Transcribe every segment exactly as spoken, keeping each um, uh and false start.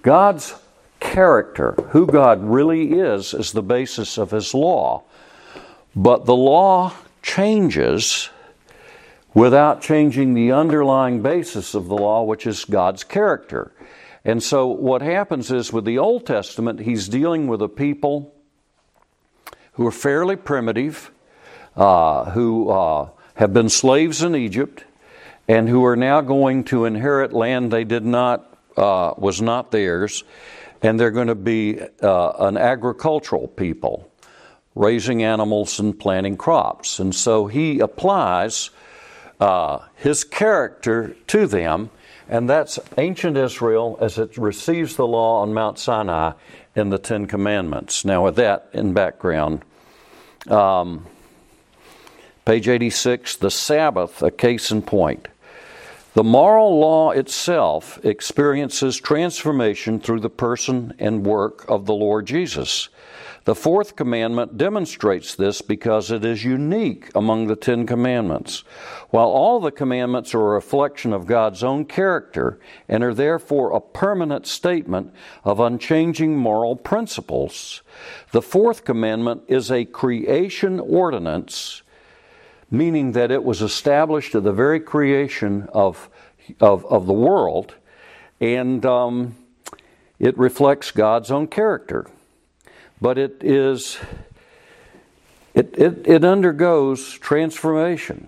God's character, who God really is, is the basis of His law. But the law changes without changing the underlying basis of the law, which is God's character. And so what happens is with the Old Testament, He's dealing with a people who are fairly primitive, uh, who uh, have been slaves in Egypt, and who are now going to inherit land they did not, uh, was not theirs, and they're going to be uh, an agricultural people, raising animals and planting crops. And so He applies uh, His character to them, and that's ancient Israel as it receives the law on Mount Sinai in the Ten Commandments. Now, with that in background, um, page eighty-six, the Sabbath, a case in point. The moral law itself experiences transformation through the person and work of the Lord Jesus. The fourth commandment demonstrates this because it is unique among the Ten Commandments. While all the commandments are a reflection of God's own character and are therefore a permanent statement of unchanging moral principles, the fourth commandment is a creation ordinance, meaning that it was established at the very creation of, of, of the world, and um, it reflects God's own character. But it is, it, it, it undergoes transformation.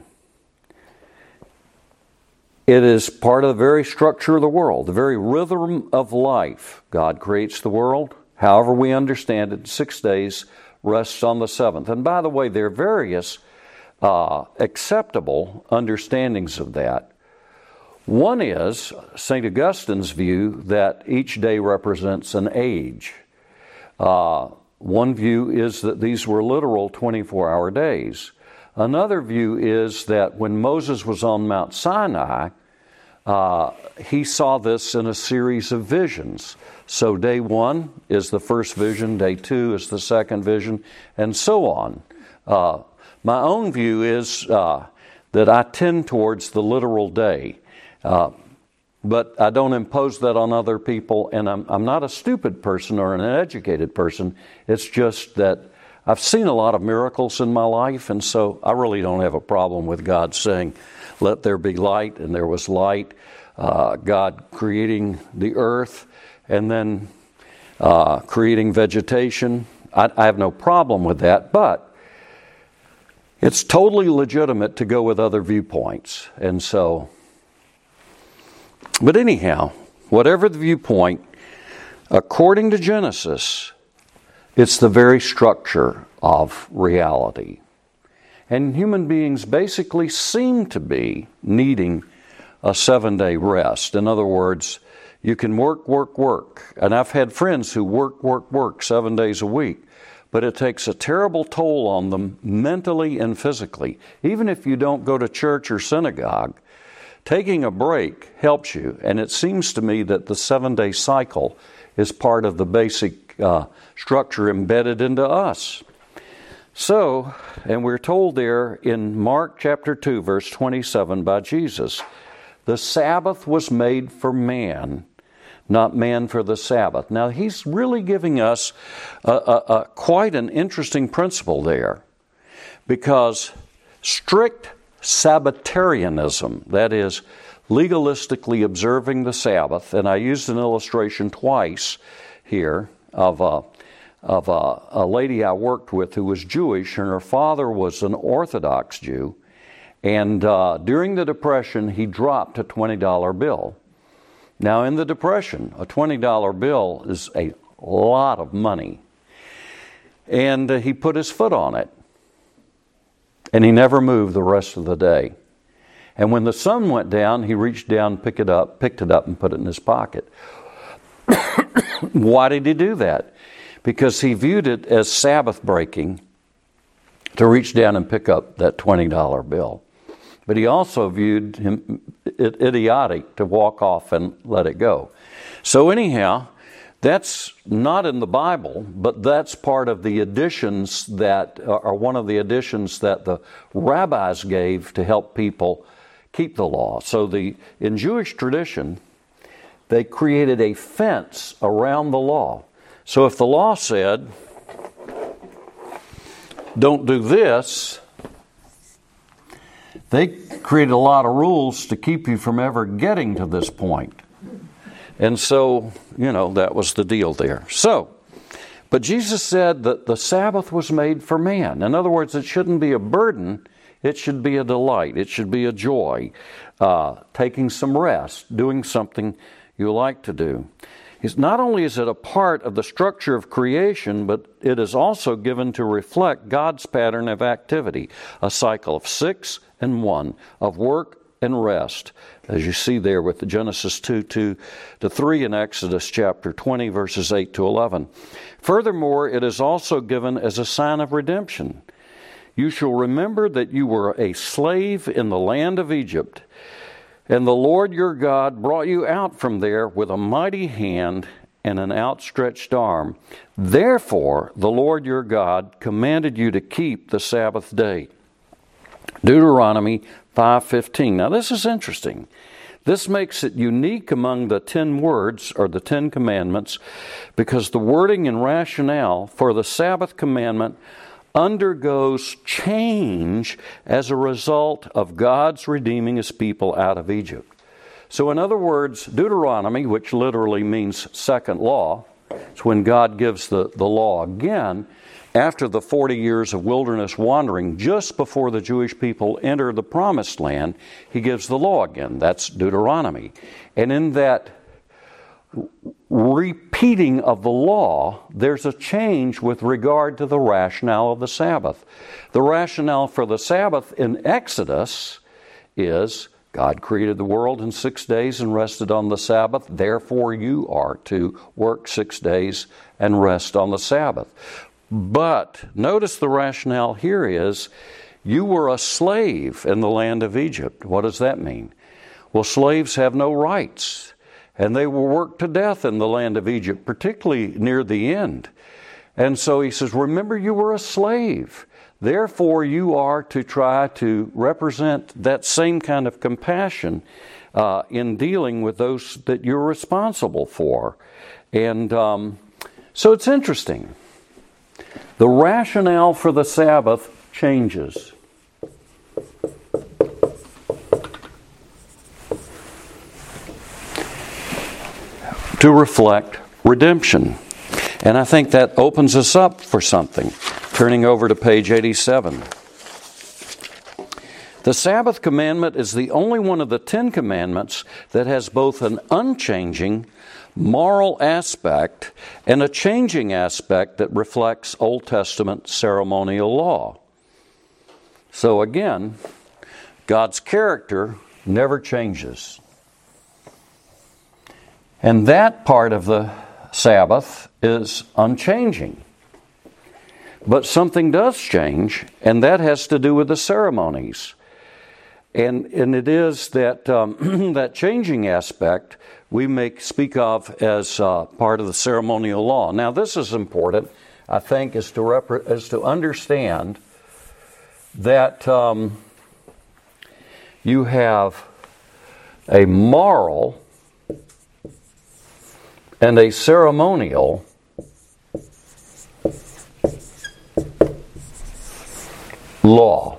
It is part of the very structure of the world, the very rhythm of life. God creates the world, however we understand it, in six days, rests on the seventh. And by the way, there are various uh, acceptable understandings of that. One is Saint Augustine's view that each day represents an age. Uh, One view is that these were literal twenty-four hour days. Another view is that when Moses was on Mount Sinai, uh, he saw this in a series of visions. So day one is the first vision, day two is the second vision, and so on. Uh, my own view is uh, that I tend towards the literal day. Uh, But I don't impose that on other people, and I'm, I'm not a stupid person or an educated person. It's just that I've seen a lot of miracles in my life, and so I really don't have a problem with God saying, let there be light, and there was light. Uh, God creating the earth, and then uh, creating vegetation. I, I have no problem with that, but it's totally legitimate to go with other viewpoints, and so... But anyhow, whatever the viewpoint, according to Genesis, it's the very structure of reality. And human beings basically seem to be needing a seven-day rest. In other words, you can work, work, work. And I've had friends who work, work, work seven days a week, but it takes a terrible toll on them mentally and physically. Even if you don't go to church or synagogue, taking a break helps you, and it seems to me that the seven-day cycle is part of the basic uh, structure embedded into us. So, and we're told there in Mark chapter two, verse twenty-seven by Jesus, the Sabbath was made for man, not man for the Sabbath. Now, He's really giving us a, a, a, quite an interesting principle there, because strict Sabbatarianism, that is, legalistically observing the Sabbath, and I used an illustration twice here of a, of a, a lady I worked with who was Jewish, and her father was an Orthodox Jew, and uh, during the Depression he dropped a twenty dollar bill. Now in the Depression, a twenty dollar bill is a lot of money, and uh, he put his foot on it. And he never moved the rest of the day. And when the sun went down, he reached down, picked it up, picked it up, and put it in his pocket. Why did he do that? Because he viewed it as Sabbath breaking to reach down and pick up that twenty dollar bill. But he also viewed him it idiotic to walk off and let it go. So anyhow, that's not in the Bible, but that's part of the additions that are one of the additions that the rabbis gave to help people keep the law. So the in Jewish tradition, they created a fence around the law. So if the law said, don't do this, they created a lot of rules to keep you from ever getting to this point. And so, you know, that was the deal there. So, but Jesus said that the Sabbath was made for man. In other words, it shouldn't be a burden. It should be a delight. It should be a joy. Uh, taking some rest, doing something you like to do. It's not only is it a part of the structure of creation, but it is also given to reflect God's pattern of activity, a cycle of six and one, of work and rest, as you see there with the Genesis two, two to three and Exodus chapter twenty, verses eight to eleven. Furthermore, it is also given as a sign of redemption. You shall remember that you were a slave in the land of Egypt, and the Lord your God brought you out from there with a mighty hand and an outstretched arm. Therefore, the Lord your God commanded you to keep the Sabbath day. Deuteronomy five fifteen. Now this is interesting. This makes it unique among the ten words, or the Ten Commandments, because the wording and rationale for the Sabbath commandment undergoes change as a result of God's redeeming His people out of Egypt. So in other words, Deuteronomy, which literally means second law, it's when God gives the, the law again, after the forty years of wilderness wandering, just before the Jewish people enter the promised land, He gives the law again. That's Deuteronomy. And in that repeating of the law, there's a change with regard to the rationale of the Sabbath. The rationale for the Sabbath in Exodus is God created the world in six days and rested on the Sabbath. Therefore, you are to work six days and rest on the Sabbath. But notice the rationale here is, you were a slave in the land of Egypt. What does that mean? Well, slaves have no rights, and they were worked to death in the land of Egypt, particularly near the end. And so he says, remember, you were a slave. Therefore, you are to try to represent that same kind of compassion uh, in dealing with those that you're responsible for. And um, so it's interesting. The rationale for the Sabbath changes. To reflect redemption. And I think that opens us up for something. Turning over to page eighty-seven. The Sabbath commandment is the only one of the Ten Commandments that has both an unchanging moral aspect and a changing aspect that reflects Old Testament ceremonial law. So again, God's character never changes. And that part of the Sabbath is unchanging. But something does change, and that has to do with the ceremonies. And, and it is that um, that changing aspect we may speak of as uh, part of the ceremonial law. Now, this is important, I think, is to rep- is to understand that um, you have a moral and a ceremonial law.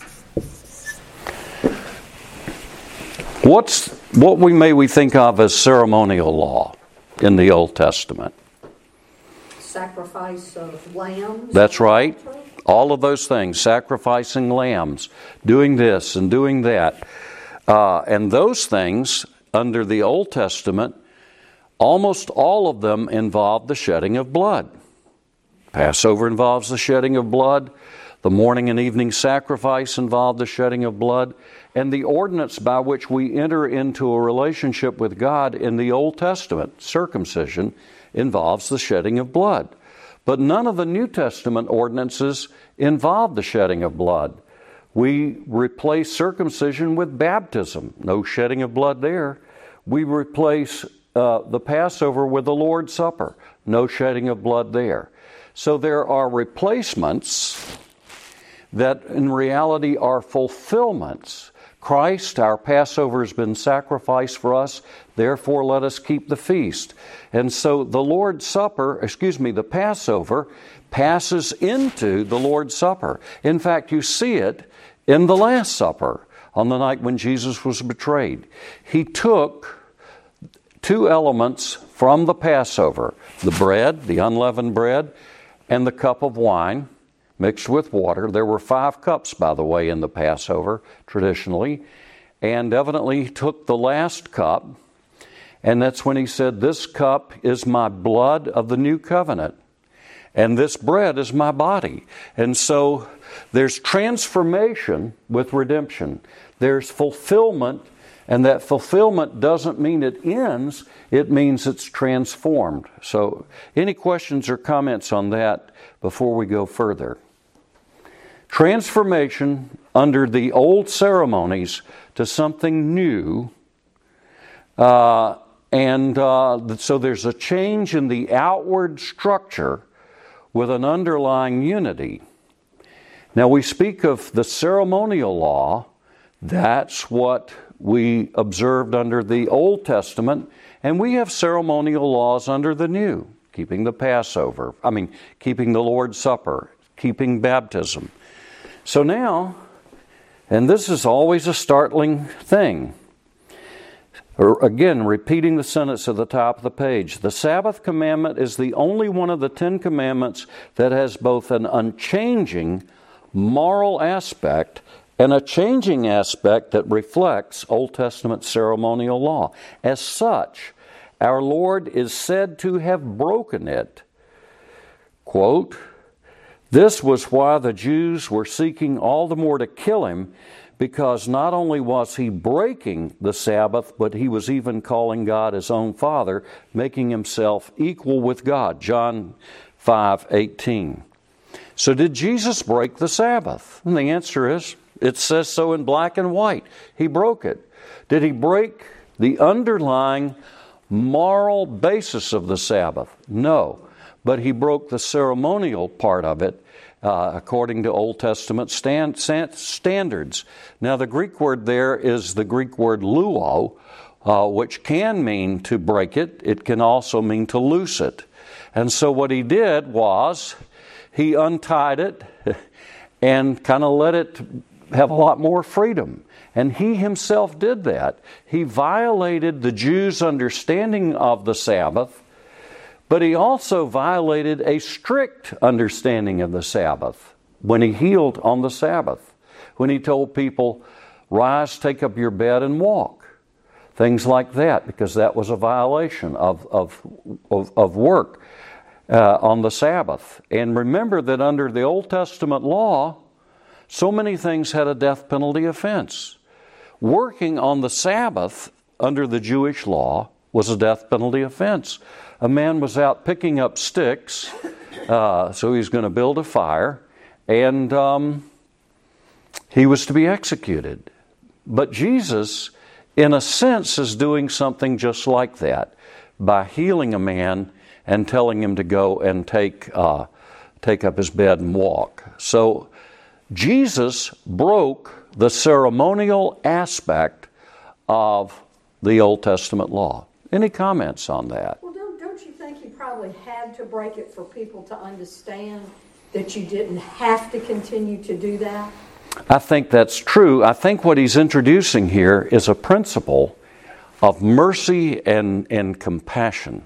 What's what we may we think of as ceremonial law in the Old Testament? Sacrifice of lambs. That's right. All of those things, sacrificing lambs, doing this and doing that. Uh, and those things, under the Old Testament, almost all of them involve the shedding of blood. Passover involves the shedding of blood. The morning and evening sacrifice involved the shedding of blood. And the ordinance by which we enter into a relationship with God in the Old Testament, circumcision, involves the shedding of blood. But none of the New Testament ordinances involve the shedding of blood. We replace circumcision with baptism. No shedding of blood there. We replace uh, the Passover with the Lord's Supper. No shedding of blood there. So there are replacements that in reality are fulfillments. Christ, our Passover, has been sacrificed for us, therefore let us keep the feast. And so the Lord's Supper, excuse me, the Passover passes into the Lord's Supper. In fact, you see it in the Last Supper on the night when Jesus was betrayed. He took two elements from the Passover, the bread, the unleavened bread, and the cup of wine mixed with water. There were five cups, by the way, in the Passover, traditionally. And evidently he took the last cup, and that's when he said, "This cup is my blood of the new covenant, and this bread is my body." And so there's transformation with redemption. There's fulfillment, and that fulfillment doesn't mean it ends, it means it's transformed. So any questions or comments on that before we go further? Transformation under the old ceremonies to something new, uh, and uh, so there's a change in the outward structure with an underlying unity. Now we speak of the ceremonial law. That's what we observed under the Old Testament, and we have ceremonial laws under the New, keeping the Passover, I mean, keeping the Lord's Supper, keeping baptism. So now, and this is always a startling thing, or again, repeating the sentence at the top of the page, the Sabbath commandment is the only one of the Ten Commandments that has both an unchanging moral aspect and a changing aspect that reflects Old Testament ceremonial law. As such, our Lord is said to have broken it. Quote, "This was why the Jews were seeking all the more to kill him, because not only was he breaking the Sabbath, but he was even calling God his own Father, making himself equal with God." John five eighteen. So did Jesus break the Sabbath? And the answer is, it says so in black and white. He broke it. Did he break the underlying moral basis of the Sabbath? No. But he broke the ceremonial part of it uh, according to Old Testament stand, standards. Now the Greek word there is the Greek word luo, uh, which can mean to break it. It can also mean to loose it. And so what he did was he untied it and kind of let it have a lot more freedom. And he himself did that. He violated the Jews' understanding of the Sabbath, but he also violated a strict understanding of the Sabbath when he healed on the Sabbath, when he told people, "Rise, take up your bed and walk." Things like that, because that was a violation of, of, of, of work uh, on the Sabbath. And remember that under the Old Testament law, so many things had a death penalty offense. Working on the Sabbath under the Jewish law was a death penalty offense. A man was out picking up sticks, uh, so he was going to build a fire, and um, he was to be executed. But Jesus, in a sense, is doing something just like that by healing a man and telling him to go and take uh, take up his bed and walk. So Jesus broke the ceremonial aspect of the Old Testament law. Any comments on that? Well, don't, don't you think he probably had to break it for people to understand that you didn't have to continue to do that? I think that's true. I think what he's introducing here is a principle of mercy and, and compassion.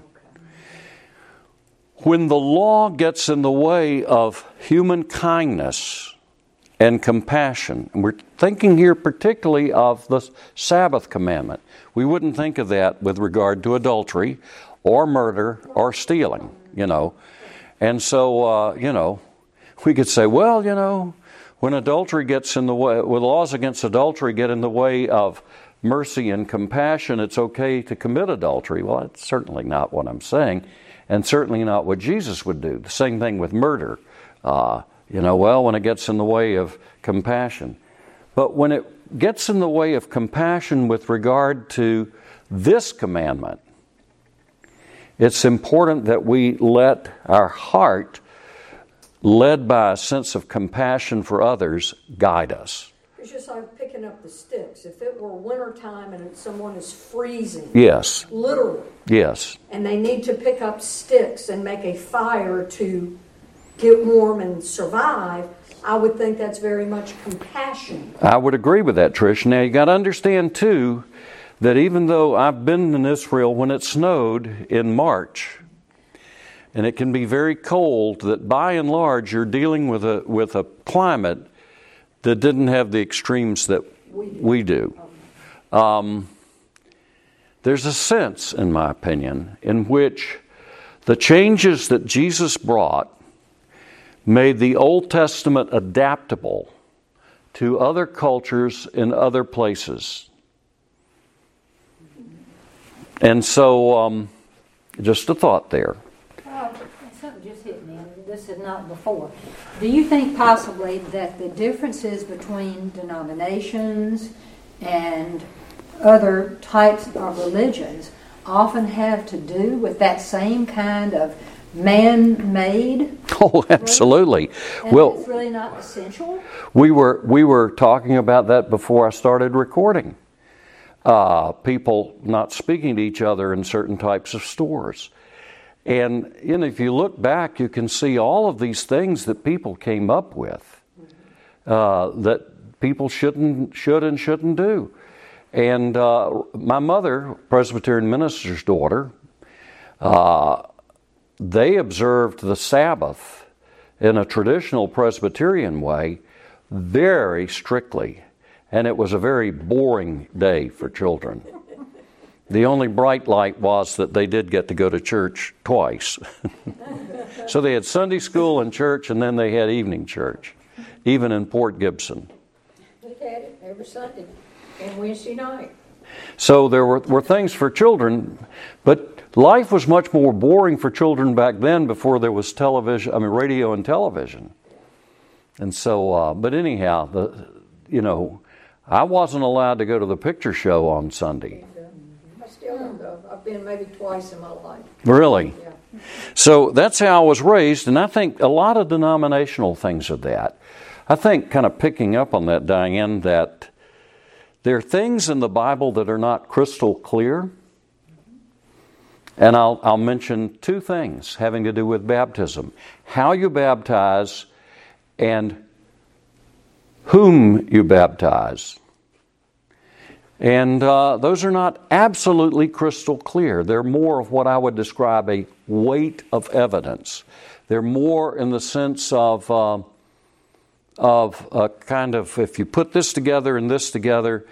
When the law gets in the way of human kindness and compassion, and we're thinking here particularly of the Sabbath commandment. We wouldn't think of that with regard to adultery or murder or stealing, you know. And so, uh, you know, we could say, well, you know, when adultery gets in the way, when laws against adultery get in the way of mercy and compassion, it's okay to commit adultery. Well, that's certainly not what I'm saying, and certainly not what Jesus would do. The same thing with murder. Uh, you know, well, when it gets in the way of compassion. But when it gets in the way of compassion with regard to this commandment, it's important that we let our heart, led by a sense of compassion for others, guide us. It's just like picking picking up the sticks. If it were wintertime and someone is freezing, Yes. literally, Yes. and they need to pick up sticks and make a fire to get warm and survive, I would think that's very much compassion. I would agree with that, Trish. Now, you got to understand, too, that even though I've been in Israel when it snowed in March, and it can be very cold, that by and large you're dealing with a with a climate that didn't have the extremes that we do. We do. Um, there's a sense, in my opinion, in which the changes that Jesus brought made the Old Testament adaptable to other cultures in other places. And so, um, just a thought there. Oh, something just hit me, and this is not before. Do you think possibly that the differences between denominations and other types of religions often have to do with that same kind of man-made? Oh, absolutely. And Well, it's really not essential? we were we were talking about that before I started recording. Uh, people not speaking to each other in certain types of stores. And you know, if you look back, you can see all of these things that people came up with uh, that people shouldn't should and shouldn't do. And uh, my mother, Presbyterian minister's daughter, uh, they observed the Sabbath in a traditional Presbyterian way very strictly. And it was a very boring day for children. The only bright light was that they did get to go to church twice. So they had Sunday school and church, and then they had evening church, even in Port Gibson. We had it every Sunday and Wednesday night. So there were, were things for children, but life was much more boring for children back then before there was television, I mean radio and television. And so, uh, but anyhow, the you know, I wasn't allowed to go to the picture show on Sunday. I still don't go. I've been maybe twice in my life. Really? Yeah. So that's how I was raised, and I think a lot of denominational things are that. I think, kind of picking up on that, Diane, that there are things in the Bible that are not crystal clear. And I'll, I'll mention two things having to do with baptism. How you baptize and whom you baptize. And uh, those are not absolutely crystal clear. They're more of what I would describe a weight of evidence. They're more in the sense of, uh, of a kind of, if you put this together and this together,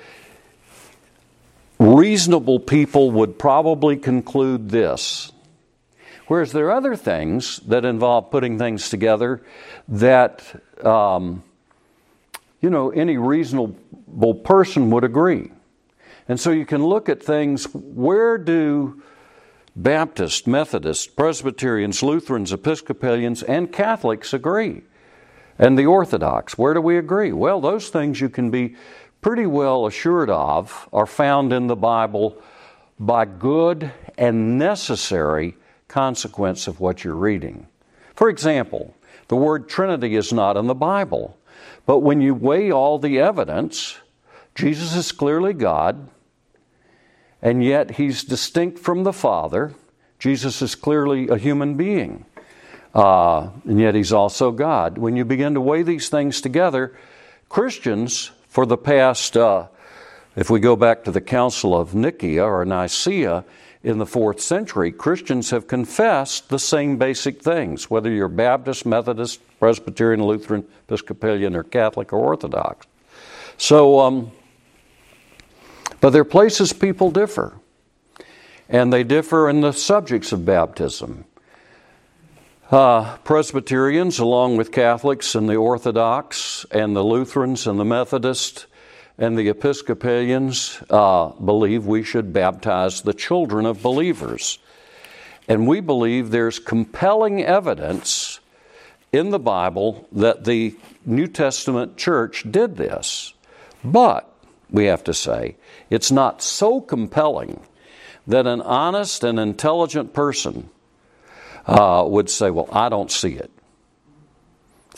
reasonable people would probably conclude this. Whereas there are other things that involve putting things together that, um, you know, any reasonable person would agree. And so you can look at things, where do Baptists, Methodists, Presbyterians, Lutherans, Episcopalians, and Catholics agree? And the Orthodox, where do we agree? Well, those things you can be pretty well assured of are found in the Bible by good and necessary consequence of what you're reading. For example, the word Trinity is not in the Bible, but when you weigh all the evidence, Jesus is clearly God, and yet He's distinct from the Father. Jesus is clearly a human being, uh, and yet He's also God. When you begin to weigh these things together, Christians, for the past, uh, if we go back to the Council of Nicaea or Nicaea in the fourth century, Christians have confessed the same basic things, whether you're Baptist, Methodist, Presbyterian, Lutheran, Episcopalian, or Catholic or Orthodox. So, um, but there are places people differ, and they differ in the subjects of baptism. Uh, Presbyterians, along with Catholics and the Orthodox and the Lutherans and the Methodists and the Episcopalians, uh, believe we should baptize the children of believers. And we believe there's compelling evidence in the Bible that the New Testament church did this. But, we have to say, it's not so compelling that an honest and intelligent person uh, would say, well, I don't see it.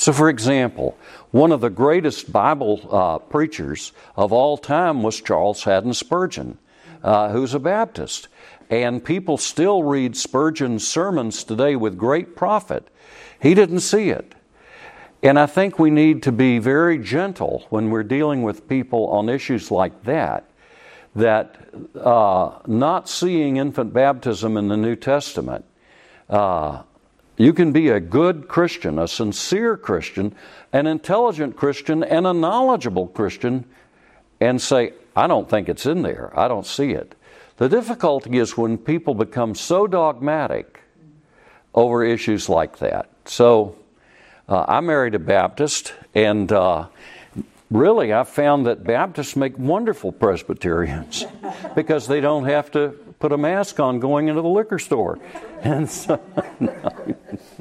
So, for example, one of the greatest Bible uh, preachers of all time was Charles Haddon Spurgeon, uh, who's a Baptist. And people still read Spurgeon's sermons today with great profit. He didn't see it. And I think we need to be very gentle when we're dealing with people on issues like that, that uh, not seeing infant baptism in the New Testament, uh, you can be a good Christian, a sincere Christian, an intelligent Christian, and a knowledgeable Christian, and say, I don't think it's in there. I don't see it. The difficulty is when people become so dogmatic over issues like that. So, uh, I married a Baptist, and uh, really I found that Baptists make wonderful Presbyterians because they don't have to put a mask on going into the liquor store. And so, no.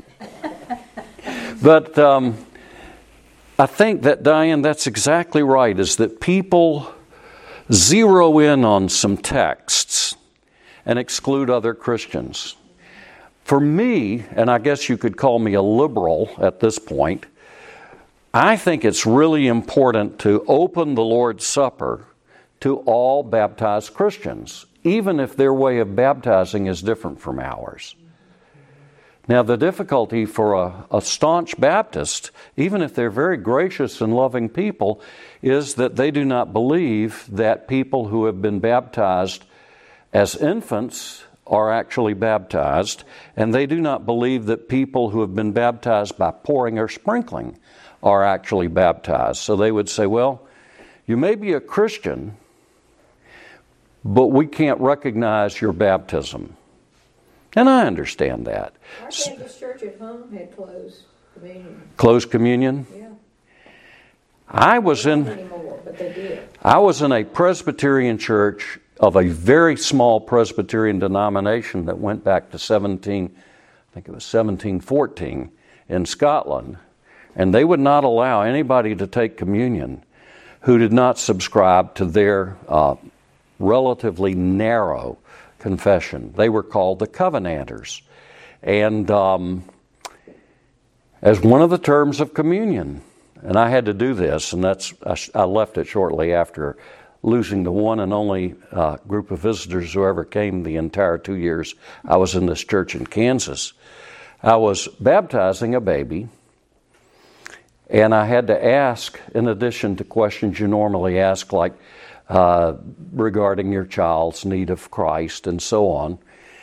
But um, I think that, Diane, that's exactly right, is that people zero in on some texts and exclude other Christians. For me, and I guess you could call me a liberal at this point, I think it's really important to open the Lord's Supper to all baptized Christians, even if their way of baptizing is different from ours. Now, the difficulty for a, a staunch Baptist, even if they're very gracious and loving people, is that they do not believe that people who have been baptized as infants are actually baptized, and they do not believe that people who have been baptized by pouring or sprinkling are actually baptized. So they would say, well, you may be a Christian, but we can't recognize your baptism. And I understand that. Our Baptist church at home had closed communion. Closed communion? Yeah. I was in Not anymore, but they did. I was in a Presbyterian church of a very small Presbyterian denomination that went back to seventeen, I think it was seventeen fourteen in Scotland, and they would not allow anybody to take communion who did not subscribe to their uh, relatively narrow confession. They were called the Covenanters. And um, as one of the terms of communion, and I had to do this, and that's I, I left it shortly after losing the one and only uh, group of visitors who ever came the entire two years I was in this church in Kansas. I was baptizing a baby, and I had to ask, in addition to questions you normally ask, like, Uh, regarding your child's need of Christ and so on,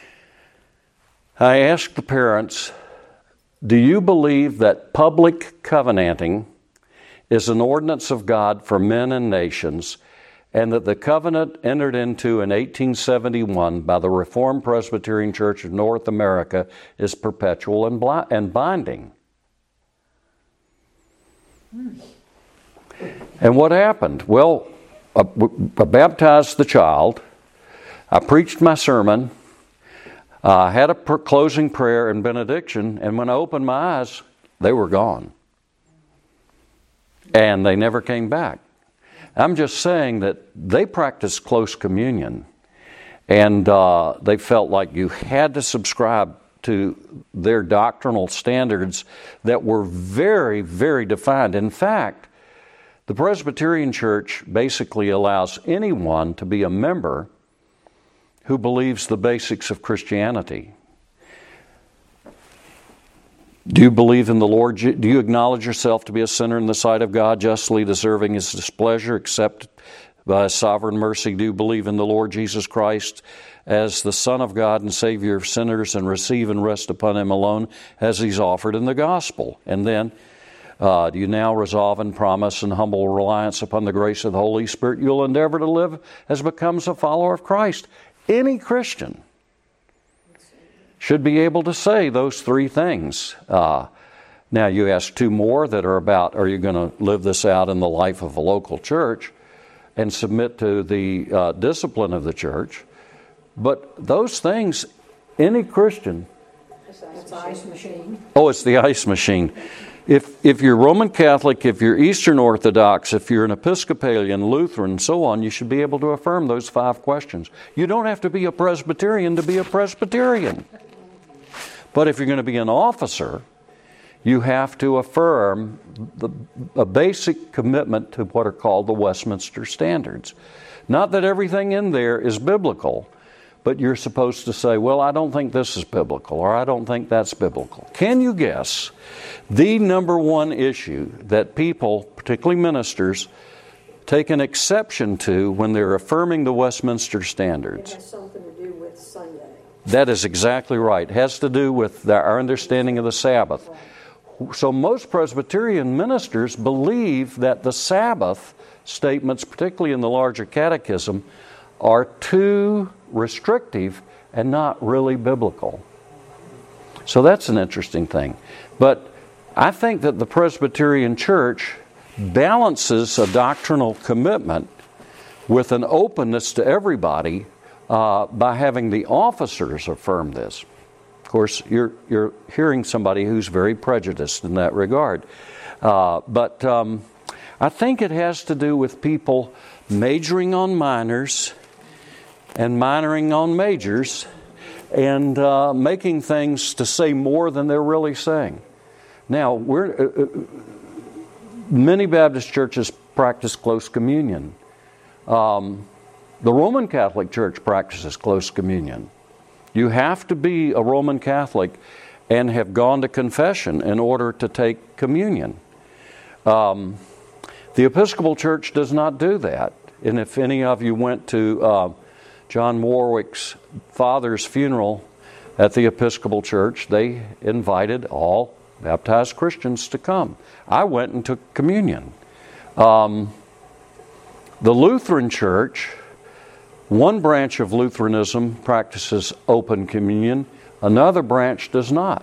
I asked the parents, do you believe that public covenanting is an ordinance of God for men and nations, and that the covenant entered into in eighteen seventy-one by the Reformed Presbyterian Church of North America is perpetual and, bli- and binding? Hmm. And what happened? Well, I baptized the child, I preached my sermon, I uh, had a per- closing prayer and benediction, and when I opened my eyes, they were gone. And they never came back. I'm just saying that they practiced close communion, and uh, they felt like you had to subscribe to their doctrinal standards that were very, very defined. In fact, the Presbyterian Church basically allows anyone to be a member who believes the basics of Christianity. Do you believe in the Lord? Do you acknowledge yourself to be a sinner in the sight of God, justly deserving His displeasure, accepted by His sovereign mercy? Do you believe in the Lord Jesus Christ as the Son of God and Savior of sinners, and receive and rest upon Him alone as He's offered in the gospel? And then, Uh, do you now resolve and promise in humble reliance upon the grace of the Holy Spirit you'll endeavor to live as becomes a follower of Christ? Any Christian should be able to say those three things. Uh, now you ask two more that are about, are you going to live this out in the life of a local church and submit to the uh, discipline of the church? But those things, any Christian... It's the ice machine. Oh, it's the ice machine. If if you're Roman Catholic, if you're Eastern Orthodox, if you're an Episcopalian, Lutheran, and so on, you should be able to affirm those five questions. You don't have to be a Presbyterian to be a Presbyterian. But if you're going to be an officer, you have to affirm the, a basic commitment to what are called the Westminster Standards. Not that everything in there is biblical, but you're supposed to say, well, I don't think this is biblical, or I don't think that's biblical. Can you guess the number one issue that people, particularly ministers, take an exception to when they're affirming the Westminster Standards? It has something to do with Sunday. That is exactly right. It has to do with the, our understanding of the Sabbath. So most Presbyterian ministers believe that the Sabbath statements, particularly in the larger catechism, are too restrictive and not really biblical. So that's an interesting thing. But I think that the Presbyterian Church balances a doctrinal commitment with an openness to everybody uh, by having the officers affirm this. Of course, you're you're hearing somebody who's very prejudiced in that regard. Uh, but um, I think it has to do with people majoring on minors and minoring on majors and uh, making things to say more than they're really saying. Now, we're, uh, many Baptist churches practice close communion. Um, the Roman Catholic Church practices close communion. You have to be a Roman Catholic and have gone to confession in order to take communion. Um, the Episcopal Church does not do that. And if any of you went to uh, John Warwick's father's funeral at the Episcopal Church, they invited all baptized Christians to come. I went and took communion. Um, the Lutheran Church, one branch of Lutheranism practices open communion, another branch does not.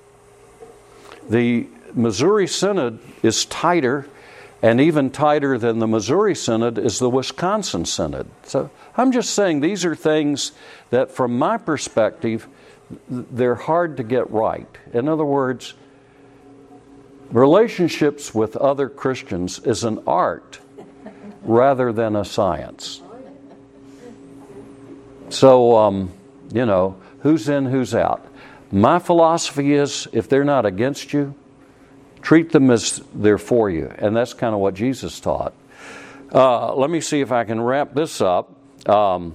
The Missouri Synod is tighter, and even tighter than the Missouri Synod is the Wisconsin Synod. So I'm just saying these are things that from my perspective, they're hard to get right. In other words, relationships with other Christians is an art rather than a science. So, um, you know, who's in, who's out. My philosophy is, if they're not against you, treat them as they're for you. And that's kind of what Jesus taught. Uh, let me see if I can wrap this up um,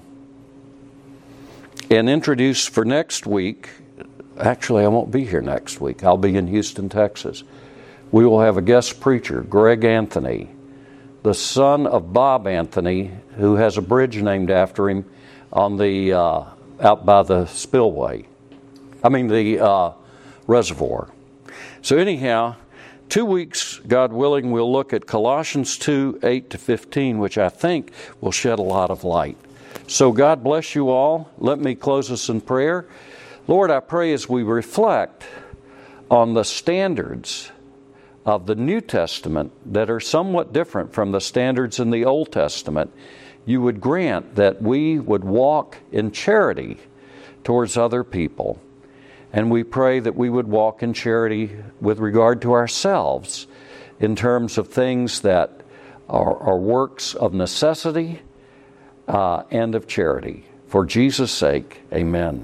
and introduce for next week. Actually, I won't be here next week. I'll be in Houston, Texas. We will have a guest preacher, Greg Anthony, the son of Bob Anthony, who has a bridge named after him on the uh, out by the spillway. I mean the uh, reservoir. So anyhow, two weeks, God willing, we'll look at Colossians two, eight to fifteen, which I think will shed a lot of light. So God bless you all. Let me close us in prayer. Lord, I pray as we reflect on the standards of the New Testament that are somewhat different from the standards in the Old Testament, you would grant that we would walk in charity towards other people. And we pray that we would walk in charity with regard to ourselves in terms of things that are, are works of necessity uh, and of charity. For Jesus' sake, amen.